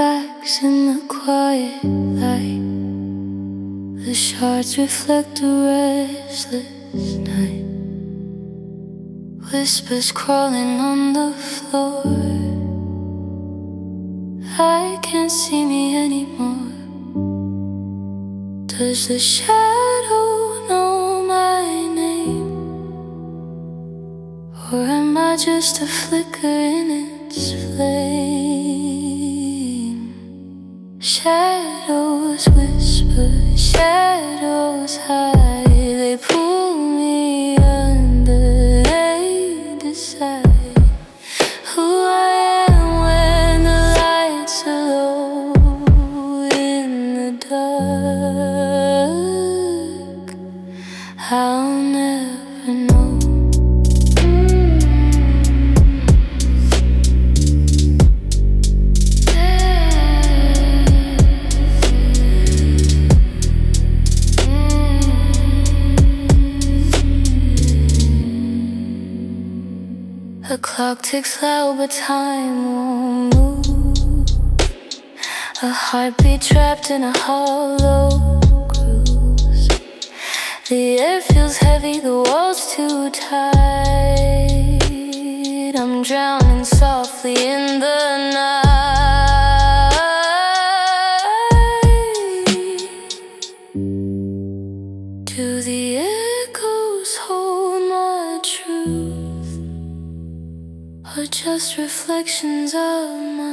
cracks in the quiet light. The shards reflect a restless night. Whispers crawling on the floor. I can't see me anymore. Does the shadow know my name? Or am I just a flicker in its flame? Shadows whisper, shadows hide. They pull me under, they decide who I am when the lights are low in the dark. I'll never know. The clock ticks loud, but time won't move. A heartbeat trapped in a hollow grooves. The air feels heavy, the walls too tight. I'm drowning softly in the night. Do the echoes hold my truth? Or just reflections of my